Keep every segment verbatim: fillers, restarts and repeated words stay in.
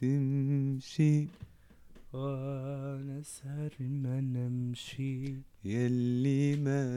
تمشي ونسهر ما نمشي يلي ما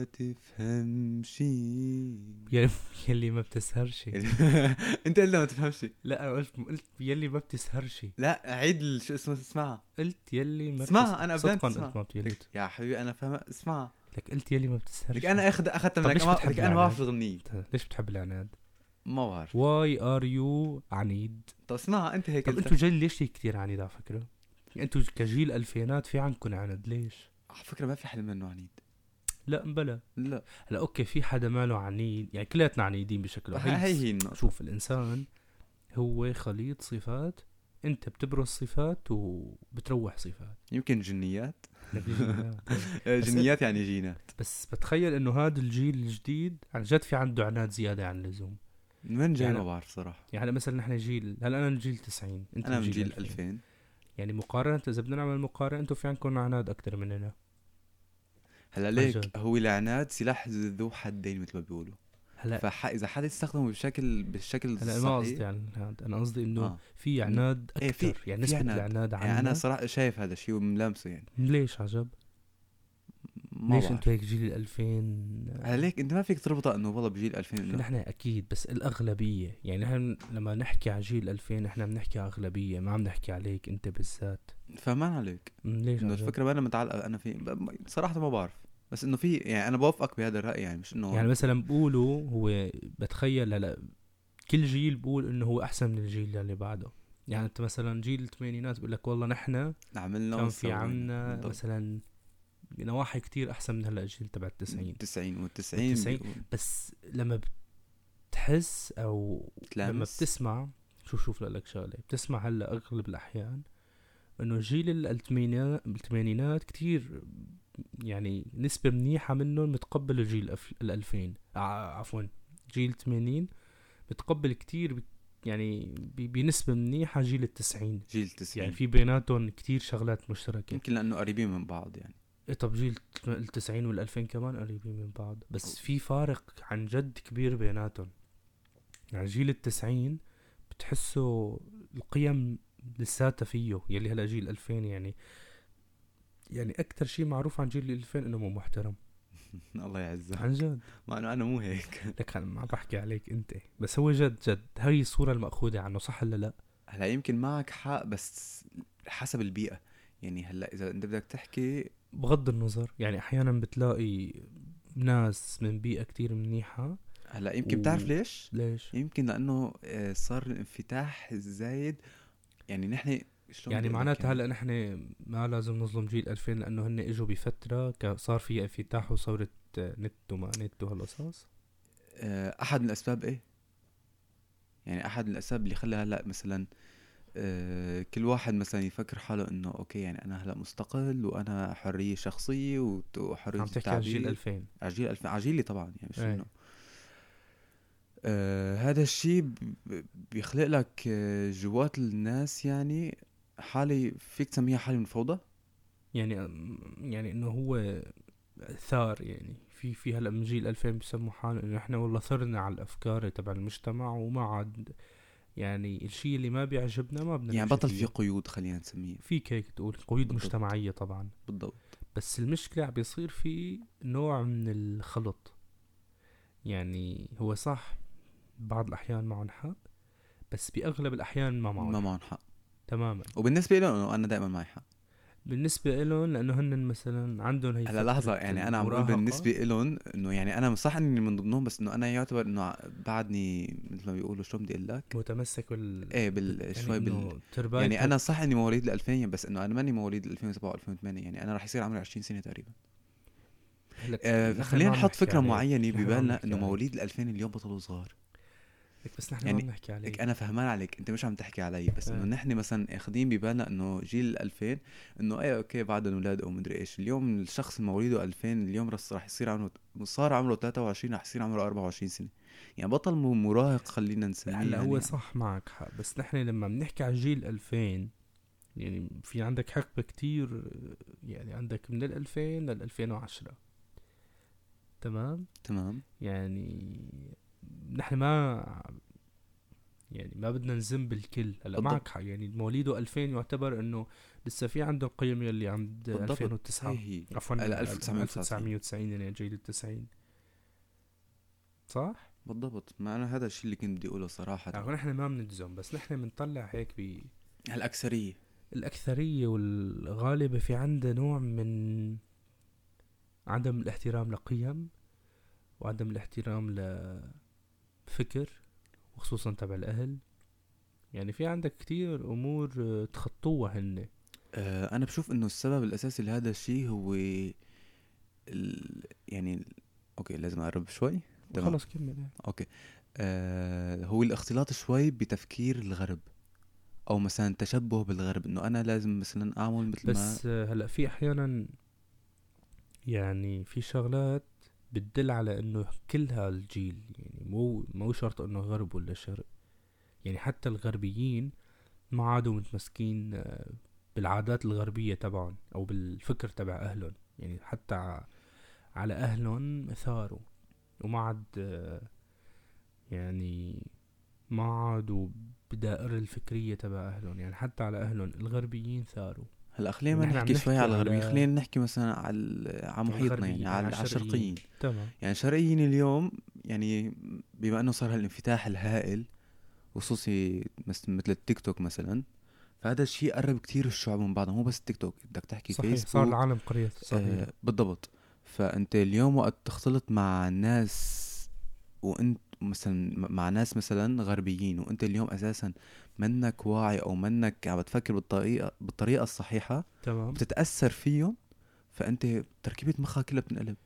تفهمشي يلي, يلي ما بتسهرش. انت اللي ما تفهمشي. لا أنا قلت قلت يلي ما بتسهرش. لا عيد ال- شو اسمه اسمعها. قلت يلي ما اسمعها انا صدقا بدأت قلت اسمعها ما بتيلي. يا حبيبي انا فاهم اسمعها لك قلت يلي ما بتسهرش. لك انا اخذ اخذت طب منك ليش ما بتحب لك انا ما العناد؟ بعرف اغنيه. ليش بتحب العناد؟ ما بعرف. واي ار يو عنيد. طب اسمعها انت هيك. طب انتوا جيل ليش كتير عنيد على فكره؟ انتوا كجيل الفينات في عندكم عناد ليش؟ على فكره ما في حدا منه عنيد. لا بلا لا هلا اوكي في حدا ماله عنيد يعني كلياتنا عنيدين بشكل هي واحد. هي النقطة. شوف الانسان هو خليط صفات، انت بتبرز صفات وبتروح صفات. يمكن جنيات. جينات. جنيات يعني جينات. بس بتخيل انه هذا الجيل الجديد عن جد في عنده عناد زياده عن اللزوم. من جاي يعني ما بعرف صراحه. يعني مثلا نحن جيل هلا انا الجيل تسعين انت انا من جيل ألفين. ألفين. يعني مقارنه اذا بدنا نعمل مقارنه انتم في عندكم عناد اكثر مننا. هلا ليك هو العناد سلاح ذو حدين مثل ما بيقولوا. هلا فاذا حدا يستخدمه بشكل بالشكل الصحيح. هلا ما قصدي يعني هذا، انا قصدي انه آه. في عناد إيه اكثر في يعني في نسبه عناد. العناد عنا. يعني انا صراحه شايف هذا الشيء وملامسه يعني. ليش عجب؟ ليش انتوا هيك جيل الألفين؟ هلا ليك انت ما فيك تربطها انه والله بجيل ألفين انه نحن اكيد بس الاغلبيه يعني نحن لما نحكي عن جيل ألفين نحن بنحكي على اغلبيه ما عم نحكي عليك انت بالذات. فمان عليك ليش انه عجب؟ الفكره ما انا متعلق انا في صراحه ما بعرف بس انه في يعني انا بوافقك بهذا الراي يعني مش انه يعني مثلا بقولوا هو بتخيل هلا كل جيل بقول انه هو احسن من الجيل اللي بعده. يعني انت مثلا جيل الثمانينات بقول لك والله نحن عملنا كان في عنا مثلا نواحي كتير احسن من هلا الجيل تبع التسعين. التسعين والتسعين بس لما بتحس او تلامس. لما بتسمع شوف شوف لك شغله بتسمع هلا اغلب الاحيان انه جيل الثمانينات كتير يعني نسبة منيحة منهم متقبل الجيل الألفين عفوا جيل ثمانين متقبل كتير يعني بنسبة منيحة جيل التسعين. جيل التسعين يعني في بيناتهم كتير شغلات مشتركة. يمكن لأنه قريبين من بعض يعني. إيه طب جيل التسعين والألفين كمان قريبين من بعض بس في فارق عن جد كبير بيناتهم. يعني جيل التسعين بتحسه القيم لساتها فيه يلي هلا جيل ألفين يعني يعني أكتر شيء معروف عن جيل الألفين إنه مو محترم. الله يعزك عن جد. ما أنا أنا مو هيك. لك أنا ما بحكي عليك أنت بس هو جد جد هاي الصورة المأخوذة عنه صح ولا لا؟ هلا يمكن معك حق بس حسب البيئة يعني. هلا إذا أنت بدك تحكي بغض النظر يعني أحيانا بتلاقي ناس من بيئة كتير منيحة. هلا يمكن و... بتعرف ليش؟ ليش؟ يمكن لأنه صار الانفتاح الزايد يعني. نحن يعني معناتها هلا نحن ما لازم نظلم جيل ألفين لأنه هن إجوا بفترة صار في انفتاح وصورة نت وما نت وهالقصص. أحد من الأسباب إيه يعني أحد من الأسباب اللي خلى هلا مثلا أه كل واحد مثلا يفكر حاله إنه أوكي يعني أنا هلا مستقل وأنا حرية شخصية وحرية التعبير. عم تحكي عن جيل ألفين. عجيل ألفين عجيلي طبعا يعني مش إنه أه هذا الشيء بيخلق لك جوات الناس يعني حالي فيك تسميها حالي من فوضى. يعني يعني إنه هو ثار يعني في في هلا من جيل ألفين بيسموا حالهم إنه إحنا والله ثرنا على الأفكار تبع المجتمع وما عاد يعني الشيء اللي ما بيعجبنا ما بدنا يعني بطل في قيود خلينا نسميه. فيك هيك تقول قيود بالضبط. مجتمعية طبعا بالضبط. بس المشكلة عم بيصير في نوع من الخلط. يعني هو صح بعض الأحيان معهم حق بس بأغلب الأحيان ما معهم ما معهم حق تماما. وبالنسبة له أنا دائما معي حق بالنسبة لهم لأنه هن مثلا عندهم هي هلا لحظة يعني أنا عم بقول بالنسبة لهم إنه يعني أنا صح إني من ضمنهم بس إنه أنا يعتبر إنه بعدني مثل ما بيقولوا شو بدي أقول لك متمسك بال إيه بال يعني شوي بال يعني أنا صح إني مواليد الألفين بس إنه أنا ماني مواليد الألفين وسبعة وألفين وثمانية يعني أنا راح يصير عمري عشرين سنة تقريبا. آه خلينا نحط فكرة معينة ببالنا إنه مواليد الألفين اليوم بطلوا صغار بس نحن يعني ما بنحكي عليك. انا فهمان عليك انت مش عم تحكي علي بس انه نحن مثلا اخذين ببالنا انه جيل ألفين انه ايه اوكي بعدهم اولاد او مدري ايش. اليوم الشخص المولوده ألفين اليوم راح يصير عمره صار عمره ثلاثة وعشرين راح يصير عمره أربعة وعشرين سنه يعني بطل مراهق خلينا نسميه. هلا يعني هو صح معك حق بس نحن لما بنحكي على جيل ألفين يعني في عندك حقبه كتير يعني عندك من الألفين للألفين وعشرة تمام تمام. يعني نحن ما يعني ما بدنا نذم بالكل. هلا بالضبط. معك حق، يعني مواليده ألفين يعتبر انه لسه في عنده القيم يلي عند بالضبط ألفين وتسعة، هي هي عفوا ال ألف وتسعمية ألف وتسعين. وتسعمية وتسعين، يعني جيل التسعين، صح؟ بالضبط، ما انا هذا الشيء اللي كنت بدي اقوله صراحه. يعني نحن ما بنجزم، بس نحن بنطلع هيك الاكثريه. بالأكثرية والغالبة في عنده نوع من عدم الاحترام لقيم، وعدم الاحترام لفكر، وخصوصا تبع الأهل. يعني في عندك كتير أمور آه، تخطوها هن. آه انا بشوف انه السبب الاساسي لهذا الشيء هو ال... يعني ال... اوكي لازم اقرب شوي. تمام. خلص كمل. اوكي. آه هو الاختلاط شوي بتفكير الغرب، او مثلا تشبه بالغرب، انه انا لازم مثلا اعمل مثل ما. بس آه، هلأ في أحيانا يعني في شغلات بتدل على انه كل هالجيل، يعني مو مو شرط انه غرب ولا شرق، يعني حتى الغربيين ما عادوا متمسكين آه، بالعادات الغربية تبعهم او بالفكر تبع اهلهم. يعني حتى ع- على اهلهم ثاروا، وما عاد آه، يعني ما عادوا بدائرة الفكرية تبع اهلهم. يعني حتى على اهلهم الغربيين ثاروا. هلا خلينا ما نحن عم نحكي شوي نحكي على الغربيين، على خلينا نحكي مثلا على على محيطنا، يعني الغربيين، يعني على على على الشرقيين. الشرقيين. تمام. يعني الشرقيين اليوم، يعني بما انه صار هالانفتاح الهائل، خصوصي مس- مثل التيك توك مثلا، فهذا الشيء قرب كتير الشعوب من بعضها. مو بس التيك توك، بدك تحكي صحيح، صار فيسبوك. العالم قرية صغيرة. آه بالضبط. فانت اليوم وقت تختلط مع ناس، وانت مثلا مع ناس مثلا غربيين، وانت اليوم اساسا منك واعي او منك عم بتفكر بالطريقه بالطريقه الصحيحه، تمام. بتتاثر فيهم، فانت تركيبه مخك كلها بتنقلب.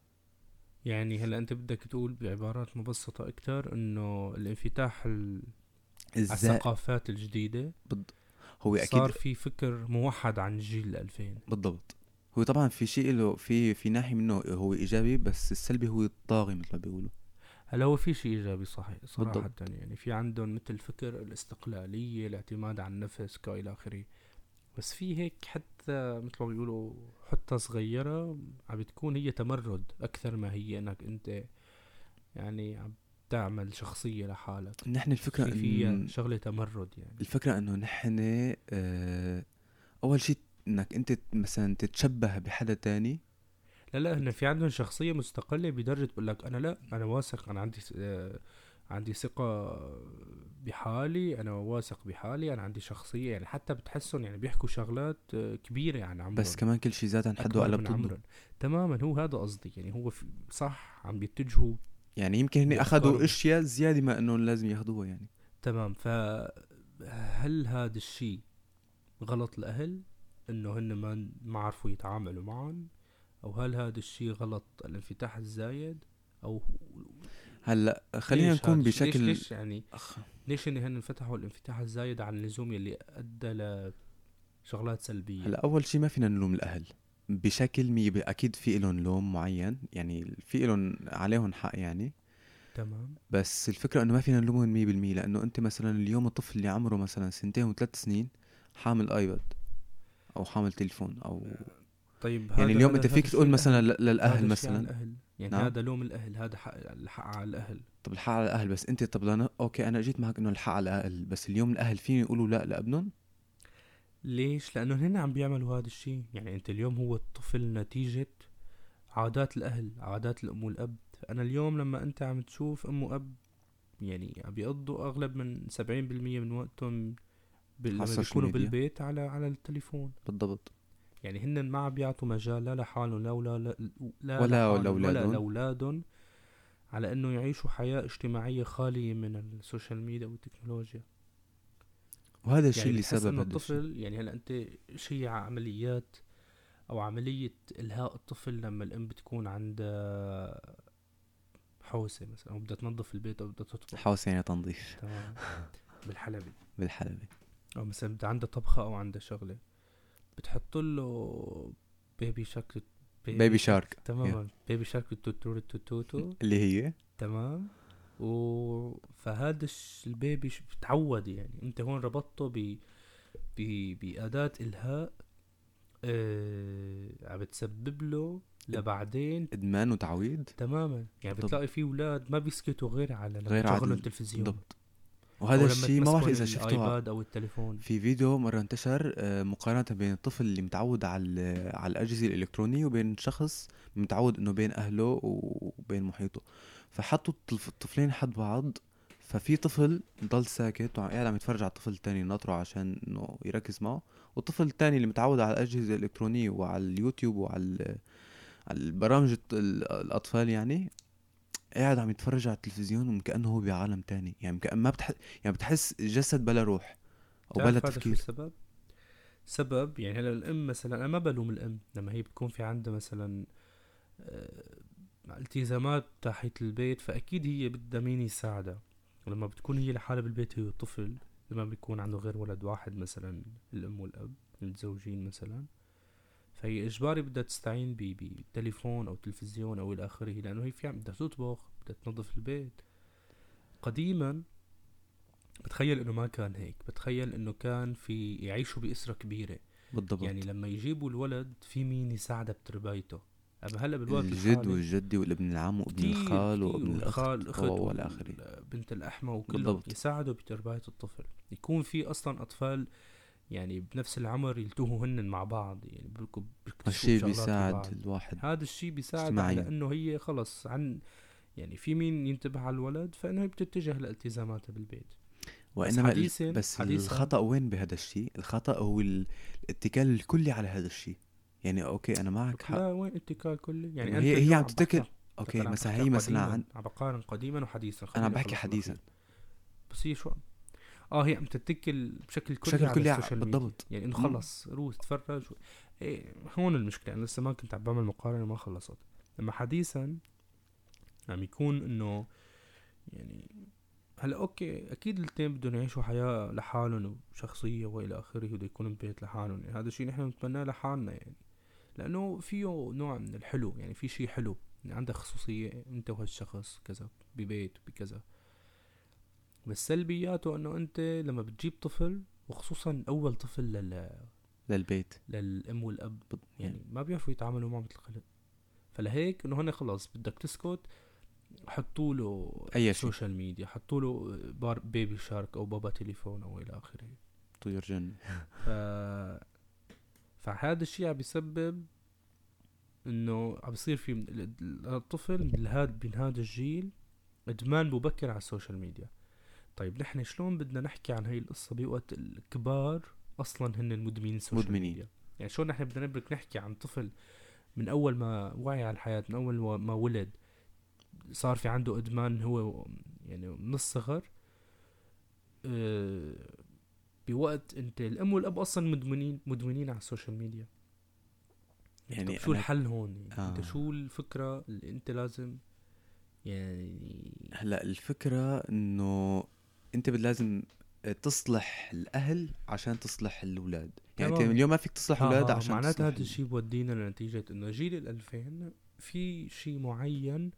يعني هلا انت بدك تقول بعبارات مبسطة اكتر انه الانفتاح ال- على الزائد. الثقافات الجديدة بض... هو صار اكيد. في فكر موحد عن جيل الألفين. بالضبط. هو طبعا في شيء له، في في ناحيه منه هو ايجابي، بس السلبي هو الطاغي مثل ما بيقولوا. هلا هو في شيء ايجابي صحيح صراحة، بالضبط. يعني في عندهم مثل فكر الاستقلالية، الاعتماد على النفس كإلى آخره. بس في هيك حتى مثل ما بيقولوا حتى صغيرة عم بتكون هي تمرد أكثر ما هي إنك أنت يعني عم تعمل شخصية لحالك. نحن الفكره في فيها ان شغلة تمرد يعني. الفكره انه نحن آه اول شيء انك انت مثلا تتشبه بحدا تاني. لا لا، هن في عندهم شخصية مستقلة بدرجة بقول لك أنا لا، أنا واثق، أنا عندي س- آه، عندي ثقة بحالي، أنا واثق بحالي، أنا عندي شخصية. يعني حتى بتحسهم يعني بيحكوا شغلات آه، كبيرة عن بس عمرهم، كمان كل شيء زاد عن حده أكبر وقلب من ضده. عمرهم. تماما، هو هذا قصدي. يعني هو في صح عم بيتجهوا يعني يمكن هني اخذوا بأفكارهم. اشياء زياده ما انه لازم ياخذوها يعني. تمام. فهل هذا الشيء غلط الأهل إنه هن ما ما عرفوا يتعاملوا معهم، أو هل هذا الشيء غلط الانفتاح الزايد، أو هلا خلينا ليش هذا نكون الشيء، ليش بشكل ليش يعني أخ... ليش إن هن انفتحوا الانفتاح الزايد عن اللزوم يلي أدى لشغلات سلبية؟ هلا اول شيء ما فينا نلوم الاهل بشكل مية، اكيد في لهم لوم معين، يعني في لهم عليهم حق يعني. تمام. بس الفكره انه ما فينا نلومهم مية بالمية، لانه انت مثلا اليوم الطفل اللي عمره مثلا سنتين وثلاث سنين حامل ايباد او حامل تليفون او، طيب يعني هذا اليوم هذا انت هذا فيك الشيء تقول مثلا الأهل، ل- للاهل هذا شيء على مثلا. الأهل. يعني نعم. هذا لوم الأهل، هذا حق الحق على الأهل. طب الحق على الاهل، بس انت طب لنا اوكي انا جيت معك انه الحق على الاهل، بس اليوم الاهل فين يقولوا لا لابنهم؟ ليش؟ لأنه هن عم بيعملوا هذا الشيء. يعني أنت اليوم هو الطفل نتيجة عادات الأهل، عادات الأم والأب. أنا اليوم لما أنت عم تشوف أم وأب يعني عم بيقضوا أغلب من سبعين بالمية من وقتهم بال- على لما السوشيال بيكونوا ميديا. بالبيت على على التليفون. بالضبط. يعني هن ما عم بيعطوا مجال لا لحالهم، لا ولا لا, لا ولا لحالهم ولا لاولادهم. لأولادهم على انه يعيشوا حياة اجتماعية خالية من السوشيال ميديا والتكنولوجيا. وهذا الشيء يعني اللي بتحس سبب انه هذا الشيء. الطفل، يعني هلا انت شيء عمليات او عملية الهاء الطفل لما الام بتكون عندها حوسة مثلا، او بدها تنظف البيت او بدها تطبخ. حوس يعني تنظيف. تمام. بالحلبي. بالحلبة. او مثلا بدها عندها طبخة او عندها شغلة، بتحط له بيبي شارك. بيبي بيبي شارك. شارك تماما، بيبي شارك توتورو توتوتو. اللي هي تمام. و فهذا الش- البيبي ش- بتعود. يعني انت هون ربطته ب ب بأداة إلهاء آه... عم بتسبب له لبعدين. ادمان وتعويض. تماما. يعني بالضبط. بتلاقي في اولاد ما بيسكتوا غير على لما غير تشغلوا عادل. التلفزيون. بالضبط. وهذا أو لما الشيء ما بعرف تمسكن اذا شفته الايباد او التليفون. في فيديو مرة انتشر آه، مقارنة بين الطفل اللي متعود على ال- على الأجهزة الإلكترونية وبين شخص متعود إنه بين أهله وبين محيطه. فحطوا الطف- الطفلين حد بعض، ففي طفل ضل ساكت وقاعد عم يتفرج على الطفل التاني ناطره عشان إنه يركز معه، والطفل التاني اللي متعود على الأجهزة الإلكترونية وعلى اليوتيوب وعلى ال- على البرامج الت- ال- الأطفال يعني قاعد عم يتفرج على التلفزيون وكأنه هو بعالم تاني. يعني كأن ما بتحس، يعني بتحس جسد بلا روح أو بلا تعرف هذا شو تفكير. السبب؟ سبب يعني هلا الام مثلا، انا ما بلوم الام لما هي بتكون في عندها مثلا آه، التزامات تحت البيت، فاكيد هي بدها مين يساعدها. ولما بتكون هي لحالها بالبيت هي والطفل، لما بيكون عنده غير ولد واحد مثلا، الام والاب متزوجين مثلا، فهي اجباري بدها تستعين ب- بتليفون او تلفزيون او الى اخره، لانه هي في عم بدها تطبخ، بدها تنظف البيت. قديما بتخيل انه ما كان هيك، بتخيل انه كان في يعيشوا باسره كبيره. يعني بالضبط. لما يجيبوا الولد في مين يساعده بتربايته. اما هلا بالوقت الجد الحالي والجدي والابن العم وابن كتير الخال كتير، وابن والخال الأخت الاخت والى آخره. والبنت الاحمى وكلهم بالضبط. يساعدوا بتربايه الطفل. يكون في اصلا اطفال يعني بنفس العمر يلتوهوا هن مع بعض، يعني بيركوا بيكتشفوا هالشي بشغلات بيساعد ببعض. الواحد هذا الشيء بيساعد على اجتماعيا. انه هي خلص عن، يعني في مين ينتبه على الولد، فانه هي بتتجه لالتزاماتها بالبيت. بس وإنما ال... حديثا بس حديثا الخطأ وين بهذا الشيء؟ الخطأ هو ال... الاتكال الكلي على هذا الشيء. يعني أوكي أنا معك حق لا، وين اتكال كلي؟ يعني إنه انت هي هي اليوم عم عم تتكل. بحكي أوكي لك، انا عم مثلا بحكي هي مثلا قديما، عن عم بقارن قديما وحديثا. أنا عم خليني بحكي اخلص حديثا الاخير. بس هي شو، اه هي عم تتكل بشكل كلي بشكل على كلي ع- السوشيال ميديا. بالضبط. يعني انه م- خلص روح تفرج و... إيه هون المشكله. انا لسه ما كنت عم بعمل مقارنه وما خلصت. لما حديثا عم يكون انه يعني هلا اوكي اكيد الاثنين بدهم يعيشوا حياه لحالهم وشخصيه والى اخره، بده يكون ببيت لحالهم. يعني هذا الشيء نحن نتمناه لحالنا، يعني لانه فيه نوع من الحلو. يعني في شيء حلو يعني عندك خصوصيه انت وهالشخص كذا ببيت بكذا. بس سلبياته انه انت لما بتجيب طفل، وخصوصا اول طفل لل... للبيت. للام والاب، بض- يعني يعني ما بيعرفوا يتعاملوا معه مثل الخلق. فلهيك انه هن خلاص بدك تسكت، حطوا له أي شيء سوشيال ميديا، حطوا له بار بيبي شارك او بابا تليفون او الى اخره. طير جن. ف فهذا الشيء عم بيسبب انه عم بيصير في ال- ال- الطفل من هاد من هذا الجيل ادمان مبكر على السوشيال ميديا. طيب نحن شلون بدنا نحكي عن هاي القصة بوقت الكبار اصلا هن مدمنين السوشيال مدمنين. ميديا؟ يعني شلون نحن بدنا نبرك نحكي عن طفل من اول ما وعي على الحياة، من اول ما ولد صار في عنده ادمان هو يعني من الصغر، أه بوقت انت الام والاب اصلا مدمنين مدمنين على السوشيال ميديا. يعني طب شو أنا الحل هون؟ يعني آه. انت شو الفكرة اللي انت لازم يعني هلا الفكرة إنه أنت بد- لازم تصلح الأهل عشان تصلح الأولاد. يعني أنت تمام. اليوم ما فيك تصلح ها أولاد ها عشان معناتها تصلح هذا ال... الشيء بودينا لنتيجة انه جيل الالفين في شيء معين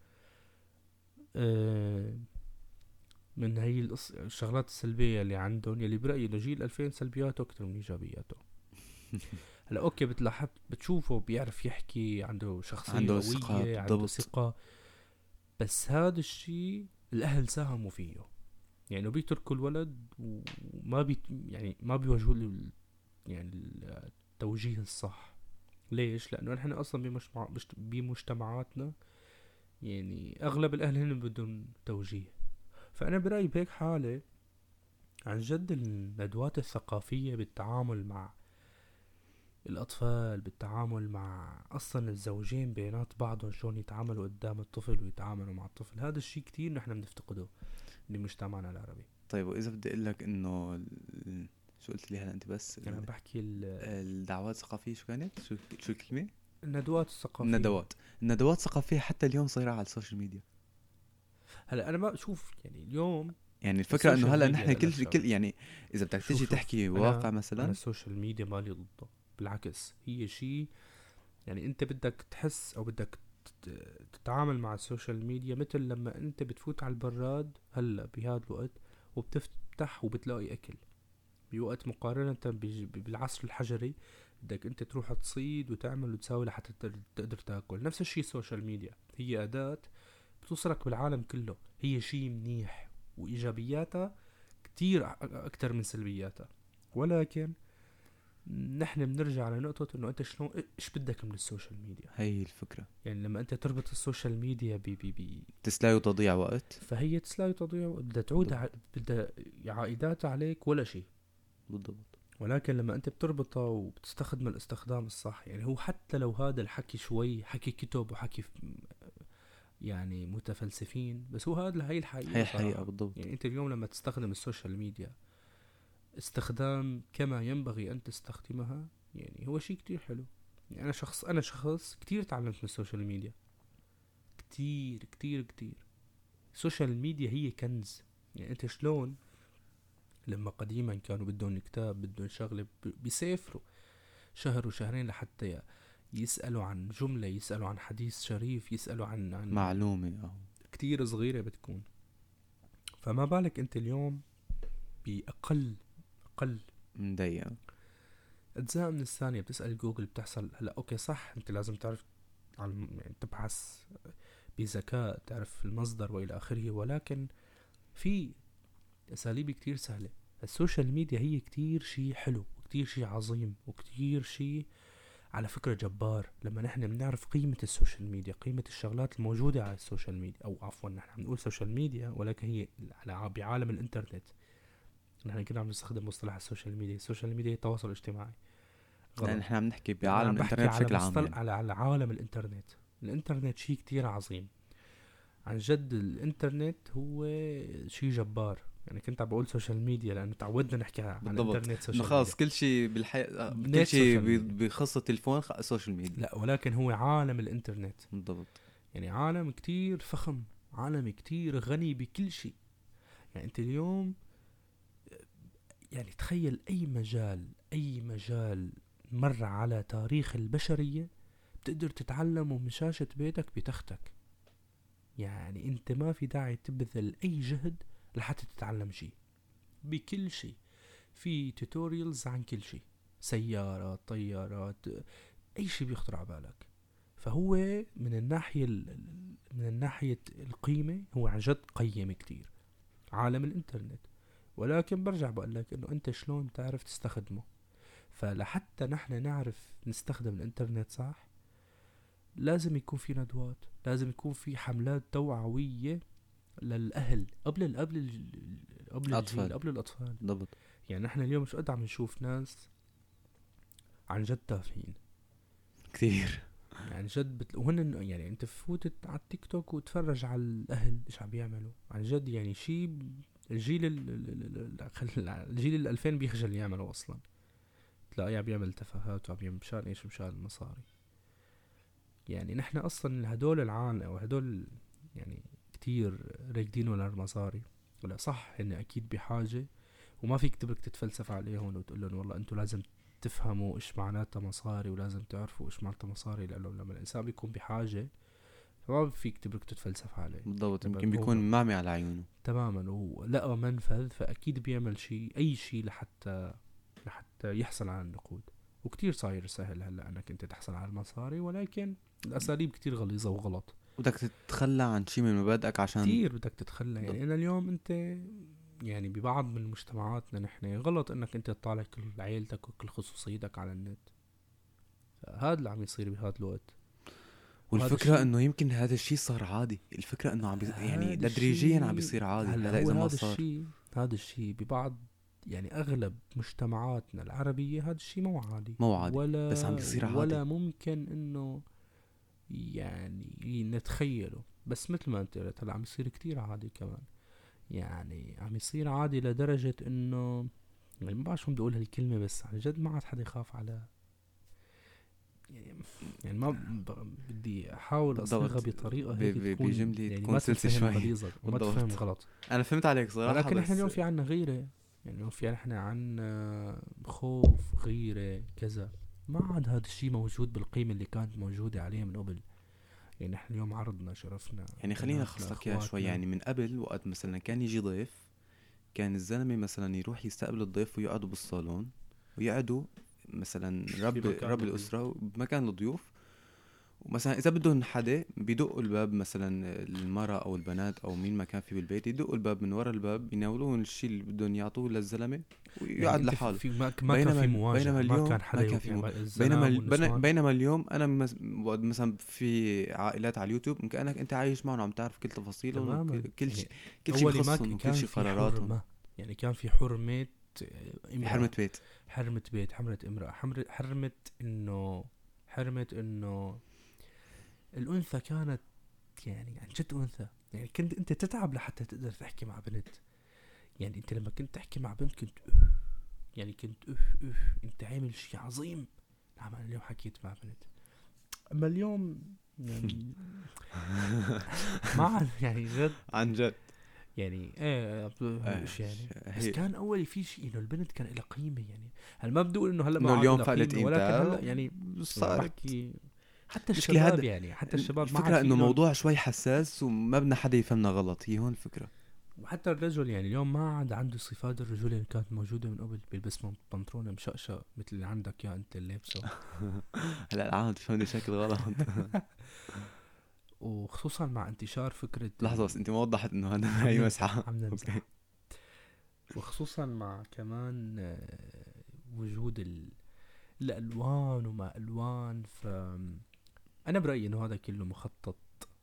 آه من هي القص... الشغلات السلبية اللي عندهم، يلي برأيي انه جيل الالفين سلبياته اكتر من ايجابياته. هلا اوكي بتلاحظ بتشوفه بيعرف يحكي، عنده شخصية عنده ثقة. قوية، عنده بالضبط. ثقة. بس هذا الشيء الاهل ساهموا فيه. يعني بيتركوا الولد وما بي يعني ما بيوجهوا له ال- يعني التوجيه الصح. ليش؟ لانه نحن اصلا بمجتمع بشت- بمجتمعاتنا يعني اغلب الاهل هن بدهم توجيه. فانا برايي بهيك حاله عن جد الندوات الثقافيه بالتعامل مع الأطفال، بالتعامل مع أصلا الزوجين بينات بعضهم، شلون يتعاملوا قدام الطفل ويتعاملوا مع الطفل، هذا الشيء كتير نحن بنفتقده بمجتمعنا العربي. طيب وإذا بدي أقول لك إنه ال- شو قلت لي هلا أنت بس أنا ال- بحكي ال- الدعوات الثقافية شو كانت؟ شو شو الكلمة؟ الندوات الثقافية. الندوات. الندوات الثقافية حتى اليوم صايرة على السوشيال ميديا. هلا أنا ما بشوف يعني اليوم يعني الفكرة إنه السوشيال هلا ميديا نحن كل لإلها كل شغلة. يعني إذا بدك شوف تيجي شوف تحكي أنا واقع أنا مثلا. السوشيال ميديا مالي ضده، بالعكس هي شيء يعني أنت بدك تحس أو بدك تت- تتعامل مع السوشيال ميديا مثل لما أنت بتفوت على البراد هلا بهذا الوقت وبتفتح وبتلاقي أكل. بوقت مقارنة بج- بالعصر الحجري بدك انت تروح تصيد وتعمل وتساوي لحتى تقدر تقدر تاكل. نفس الشيء السوشيال ميديا هي أداة بتوصلك بالعالم كله. هي شيء منيح وإيجابياتها كتير اكتر من سلبياتها. ولكن نحن بنرجع على نقطة انه انت شلون ايش بدك من السوشيال ميديا. هي الفكرة. يعني لما انت تربط السوشيال ميديا ب ب ب تسلاي وتضيع وقت، فهي تسلاي تضيع، بدها تعود ع... بدها عائداتها عليك ولا شيء. بالضبط. ولكن لما انت بتربطها وبتستخدم الاستخدام الصح، يعني هو حتى لو هذا الحكي شوي حكي كتب وحكي يعني متفلسفين، بس هو هذا هي الحقيقة. هي الحقيقة بالضبط. يعني انت اليوم لما تستخدم السوشيال ميديا استخدام كما ينبغي ان تستخدمها، يعني هو شيء كتير حلو. يعني انا شخص انا شخص كتير تعلمت من السوشيال ميديا، كتير كتير كتير. السوشيال ميديا هي كنز. يعني انت شلون لما قديما كانوا بدهم كتاب بدهم شغله بيسافروا شهر وشهرين لحتى يسألوا عن جملة، يسألوا عن حديث شريف، يسألوا عن, عن معلومة أو كتير صغيرة بتكون. فما بالك انت اليوم بأقل أقل من دقيقة أجزاء من الثانية بتسأل جوجل بتحصل. هلا أوكي صح، أنت لازم تعرف يعني تبحث بذكاء تعرف المصدر وإلى آخره، ولكن في أساليب كتير سهلة. السوشيال ميديا هي كتير شيء حلو وكتير شيء عظيم وكتير شيء على فكرة جبار. لما نحن بنعرف قيمة السوشيال ميديا، قيمة الشغلات الموجودة على السوشيال ميديا، أو عفوا نحن بنقول سوشيال ميديا ولكن هي على بعالم الإنترنت. نحن كنا عم نستخدم مصطلح السوشيال ميديا. السوشيال ميديا هي التواصل الاجتماعي. يعني نحن عم نحكي بعالم الإنترنت بشكل عام. يعني. على على عالم الإنترنت. الإنترنت شيء كتير عظيم عن جد. الإنترنت هو شيء جبار. يعني كنت عم بقول سوشيال ميديا لأنه تعودنا نحكي عن الإنترنت سوشيال ميديا. خلاص كل شيء بالحياة كل شيء بخص التليفون سوشيال ميديا. لا ولكن هو عالم الإنترنت. بالضبط. يعني عالم كتير فخم، عالم كتير غني بكل شيء. يعني أنت اليوم يعني تخيل أي مجال أي مجال مر على تاريخ البشرية بتقدر تتعلمه من شاشة بيتك بتختك. يعني انت ما في داعي تبذل اي جهد لحتى تتعلم شيء. بكل شيء في توتوريالز عن كل شيء، سيارات، طيارات، اي شيء بيخطر على بالك. فهو من الناحية من الناحية القيمة هو عن جد قيم كتير عالم الانترنت. ولكن برجع بقول لك انه انت شلون تعرف تستخدمه. فلحتى نحن نعرف نستخدم الانترنت صح لازم يكون في ندوات، لازم يكون في حملات توعوية للأهل قبل قبل قبل الأطفال قبل الأطفال. بالضبط. يعني نحن اليوم مش قد عم نشوف ناس عن جد تافهين كثير. يعني جد بت... وهن يعني انت فوتت على التيك توك وتفرج على الأهل ايش عم بيعملوا عن جد. يعني شيء الجيل ال... الجيل الألفين بيخجل يعملوا أصلا. تلاقيه عم بيعمل تفاهات وعم بيعمل مشان ايش؟ مشان المصاري. يعني نحن اصلا هدول العالم او هدول يعني كتير راكدين ولا المصاري ولا صح ان اكيد بحاجة، وما فيك تبرك تتفلسف عليهم وتقول لهم والله انتوا لازم تفهموا ايش معناتها مصاري ولازم تعرفوا ايش معناتها مصاري. لانه لما الانسان بيكون بحاجة فما فيك تبرك تتفلسف عليه. بالضبط. يمكن بيكون معمي على عيونه تماما ولقى منفذ فاكيد بيعمل شيء اي شيء لحتى لحتى يحصل على النقود. وكتير صاير سهل هلا انك انت تحصل على المصاري، ولكن الاساليب كتير غليظه وغلط. بدك تتخلى عن شيء من مبادئك عشان كتير بدك تتخلى. يعني انا اليوم انت يعني ببعض من مجتمعاتنا نحن غلط انك انت تطالع كل عائلتك وكل خصوصيتك على النت. هذا اللي عم يصير بهذا الوقت. والفكرة انه يمكن هذا الشيء صار عادي. الفكرة انه عم بي... يعني تدريجيا عم بيصير عادي. هلا اذا ما صار الشيء هذا الشيء ببعض يعني اغلب مجتمعاتنا العربية هذا الشيء مو عادي مو عادي ولا بس عم بيصير عادي ولا ممكن انه يعني نتخيله. بس مثل ما انت قلت هلا عم يصير كتير عادي كمان. يعني عم يصير عادي لدرجة انه يعني ما بعرف شو بدي اقول هالكلمة بس عن جد ما عاد حدا يخاف على يعني ما بدي احاول اصيغها بطريقة هيك تكون بجملة يعني تكون سلسة شوي وما تفهم غلط. انا فهمت عليك صراحة. لكن احنا اليوم في عنا غيرة. يعني اليوم في احنا عنا خوف غيرة كذا. ما عاد هذا الشيء موجود بالقيمة اللي كانت موجودة عليه من قبل. يعني احنا اليوم عرضنا شرفنا. يعني خلينا نخصك اياها شوي. يعني من قبل وقت مثلا كان يجي ضيف كان الزلمة مثلا يروح يستقبل الضيف ويقعدوا بالصالون ويقعدوا مثلا رب رب الأسرة بمكان الضيوف ومثلا اذا بدهم حدا بيدقوا الباب، مثلا المرأة او البنات او مين ما كان في بالبيت، يدقوا الباب من ورا الباب، يناولون الشيء اللي بدهم يعطوه للزلمه يعني ويقعد انت في لحاله. في- ما ما كان بينما في ال- بينما مواجهه، ما اليوم كان ما حدا كان يو- في يعني مو... بينما الزلام ال... بين- والنسوان. بينما اليوم انا مس... بقعد مثلا في عائلات على اليوتيوب كانك انت عايش معهم، عم تعرف كل تفاصيلهم وكل تماما كل يعني شيء، كل شيء اولي ما ك- بخصهم وكل كان شيء في قراراتهم. حرمه، يعني كان في حرمه آه، في حرمة امراه، بيت. حرمه بيت، حرمه امراه، حمر- حرمه انه حرمه انه الانثى كانت يعني عن جد انثى. يعني كنت انت تتعب لحتى تقدر تحكي مع بنت. يعني انت لما كنت تحكي مع بنت كنت أه يعني كنت اف اف انت عامل شيء عظيم. نعم انا اليوم حكيت مع بنت، اما اليوم يعني ما عاد يعني جد عن جد. يعني ايه آه، ايش يعني. بس هي كان اول في شيء انه البنت كان لها قيمه. يعني هل ما بدي اقول انه هلا ما انه عاد اليوم لها فقدت قيمه، ولكن قيمتها هلا يعني يعني صارت. بحكي حتى مشكلة الشباب، هذا يعني حتى الشباب ما عاد الفكرة في انه لهم. موضوع شوي حساس وما بدنا حدا يفهمنا غلط، هي هون الفكرة. وحتى الرجل يعني اليوم ما عاد عنده صفات الرجولة اللي كانت موجودة من قبل. بيلبس بنطلون مشقشق مثل اللي عندك يا انت اللي لابسه. هلا العالم تفهمني بشكل غلط. وخصوصا مع انتشار فكرة لحظة بس ال... انت ما وضحت انه هذا عم هي نمزح مسحة. عم نمزح اوكي. وخصوصا مع كمان آه، وجود ال... الالوان وما الوان. ف انا برأيي انه هذا كله مخطط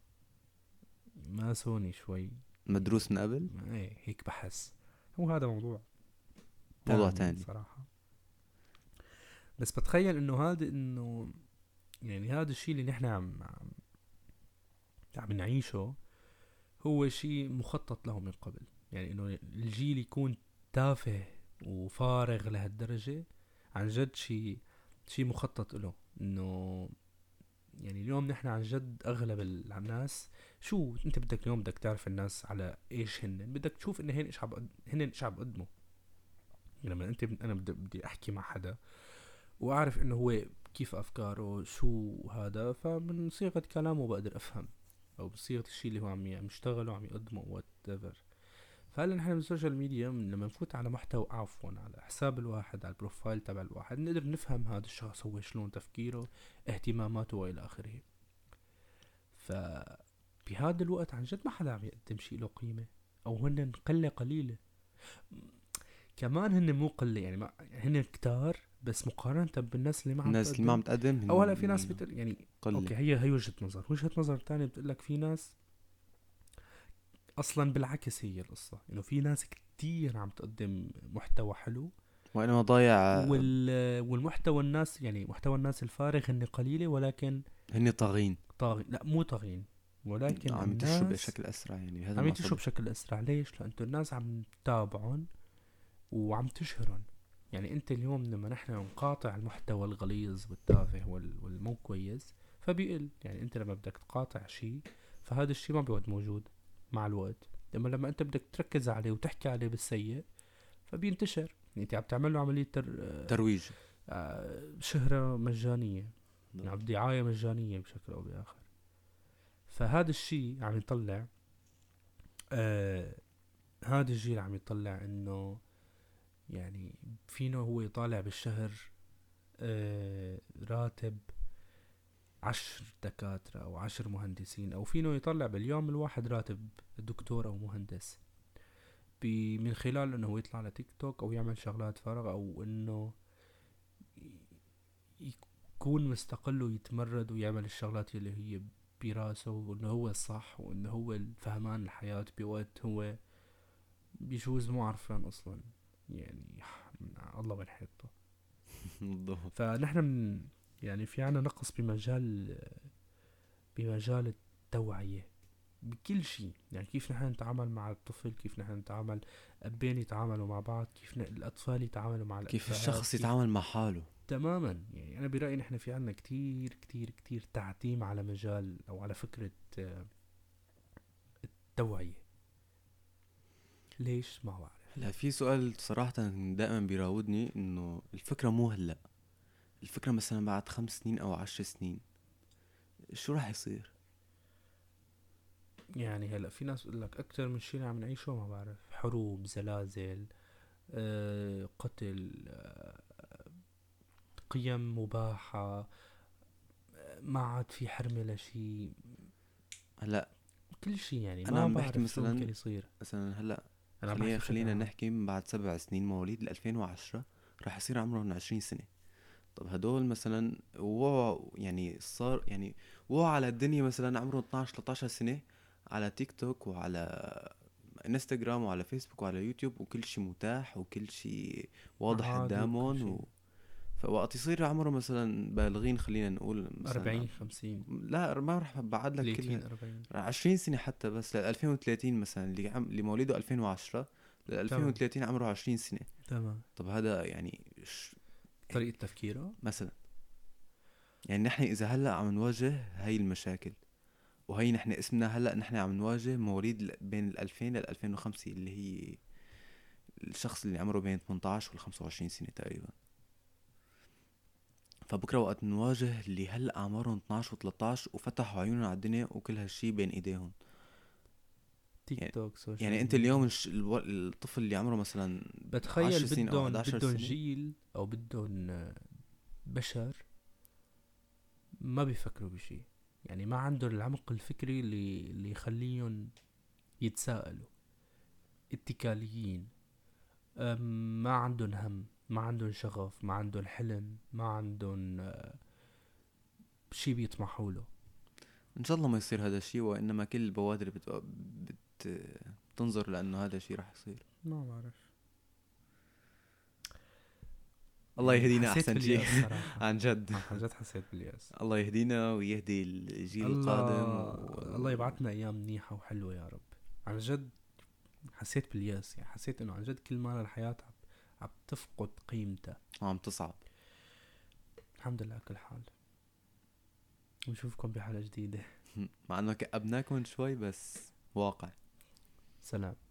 ماسوني شوي. مدروس من قبل. ايه هيك بحس. هو هذا موضوع موضوع تاني تاني. صراحة. بس بتخيل انه هذا انه يعني هذا الشيء اللي نحن عم عم عم نعيشه هو شيء مخطط له من قبل. يعني انه الجيل يكون تافه وفارغ لهالدرجة عن جد شيء شيء مخطط له. انه يعني اليوم نحن عن جد اغلب الناس، شو انت بدك اليوم بدك تعرف الناس على ايش هن، بدك تشوف ان هن ايش عم هن ايش عم بقدموا. لما انت انا بدي بدي احكي مع حدا واعرف انه هو كيف افكاره شو هذا، فمن صيغة كلامه بقدر افهم، او بصيغة الشيء اللي هو عم عم يشتغله وعم يقدمه وات ايفر. فهلا نحن بالسوشيال ميديا من لما نفوت على محتوى عفوا على حساب الواحد على البروفايل تبع الواحد نقدر نفهم هذا الشخص هو شلون تفكيره، اهتماماته والى اخره. ف بهذا الوقت عن جد ما حدا عم يقدم شيء له قيمة، او هن قلة قليلة. كمان هن مو قلة يعني ما هن كتار، بس مقارنة بالناس اللي ما عم الناس اللي ما تقدم. عم تقدم او هلا في ناس هن بتر يعني قلة. اوكي هي هي وجهة نظر. وجهة نظر تانية بتقول لك في ناس اصلا بالعكس هي القصة انه في ناس كتير عم تقدم محتوى حلو، وانما ضايع. وال والمحتوى الناس يعني محتوى الناس الفارغ هن قليلة، ولكن هن طاغين. طاغي لا مو طاغين، ولكن عم ينتشروا الناس بشكل اسرع، يعني هذا عم ما ينتشروا أقصده. بشكل اسرع. ليش؟ لانه الناس عم تتابعهم وعم تشهرهم. يعني انت اليوم لما نحن نقاطع المحتوى الغليظ والتافه وال... والمو كويس فبيقل. يعني انت لما بدك تقاطع شيء فهذا الشيء ما بيعود موجود مع الوقت. لما لما انت بدك تركز عليه وتحكي عليه بالسيء فبينتشر. يعني انت عم تعمل له عملية تر... ترويج. آه، شهرة مجانية، يعني دعاية مجانية بشكل او باخر. فهذا الشيء عم يطلع آه هذا الجيل عم يطلع انه يعني فينه هو يطالع بالشهر آه راتب عشر دكاترة أو عشر مهندسين، أو فينه يطلع باليوم الواحد راتب دكتور أو مهندس من خلال أنه هو يطلع على تيك توك أو يعمل شغلات فارغة، أو أنه يكون مستقل ويتمرد ويعمل الشغلات اللي هي براسه وأنه هو الصح وأنه هو الفهمان الحياة بوقت هو بيجوز مو عارفان أصلا. يعني الله من حيطه. فنحن من يعني في عنا نقص بمجال بمجال التوعية بكل شيء. يعني كيف نحن نتعامل مع الطفل، كيف نحن نتعامل أبين يتعاملوا مع بعض، كيف الأطفال يتعاملوا مع الأطفال، كيف الشخص يتعامل مع حاله. تماما. يعني أنا برأيي نحن في عنا كتير كتير كتير تعتيم على مجال أو على فكرة التوعية. ليش ما بعرف. هلا في سؤال صراحة دائما بيراودني، انه الفكرة مو هلا، الفكرة مثلا بعد خمس سنين او عشر سنين شو راح يصير؟ يعني هلا في ناس يقول لك اكثر من شيء عم نعيشه ما بعرف، حروب، زلازل، آه، قتل، آه، قيم مباحة، ما عاد في حرمة لشي، هلا كل شي يعني انا ما عم بحكي بعرف شو مثلا ممكن يصير. مثلا هلا انا عم خلينا بحكي بشكل خلينا عام. نحكي من بعد سبع سنين مواليد ال ألفين وعشرة رح يصير عمرهم عشرين سنة. طب هدول مثلا وعوا يعني صار يعني وعوا على الدنيا مثلا عمرهم اثناشر ثلاثة عشر سنة على تيك توك وعلى انستغرام وعلى فيسبوك وعلى يوتيوب وكل شيء متاح وكل شيء واضح عادي وكل قدامهم شي. و... فوقت يصير عمره مثلا بالغين خلينا نقول مثلا أربعين خمسين لا ما رح بعد لك ثلاثين كلها أربعين. عشرين سنة حتى بس لل ألفين وثلاثين مثلا اللي عم اللي مواليده ألفين وعشرة لل تمام ألفين وثلاثين عمره عشرين سنة. تمام. طب هذا يعني ش... يعني طريقة تفكيره. مثلا يعني نحن اذا هلا عم نواجه هاي المشاكل وهي نحن اسمنا هلا نحن عم نواجه مواليد ل- بين ال ألفين لل ألفين وخمسة اللي هي الشخص اللي عمره بين ثمانية عشر وال خمسة وعشرين سنة تقريبا. فبكره وقت نواجه اللي هلا اعمارهم اثناشر و13 وفتحوا عيونهم على الدنيا وكل هالشي بين ايديهم. تيك يعني توك سوشيال يعني انت ميديا. اليوم الش... الو... الطفل اللي عمره مثلا بتخيل عشر سنين او بدهم حداشر بدهم سنة جيل او بدهم بشر ما بيفكروا بشي، يعني ما عندهم العمق الفكري اللي اللي يخليهم يتساءلوا، اتكاليين. أم، ما عندهم هم، ما عندهم شغف، ما عندهم حلم، ما عندهم آه، شي بيطمحوا له. ان شاء الله ما يصير هذا الشيء وانما كل البوادر بت... بت... بتنظر لانه هذا الشيء رح يصير. ما بعرف. الله يعني يهدينا حسيت احسن شيء. باليأس صراحة. عن جد عن جد حسيت باليأس. الله يهدينا ويهدي الجيل القادم الله و... الله يبعثنا ايام منيحة وحلوة يا رب. عن جد حسيت باليأس، يعني حسيت انه عن جد كل ما الحياة عم عم تفقد قيمتها. عم تصعب. الحمد لله على كل حال. ونشوفكم بحلقة جديدة. مع انه كأبناكم شوي بس واقع. سلام.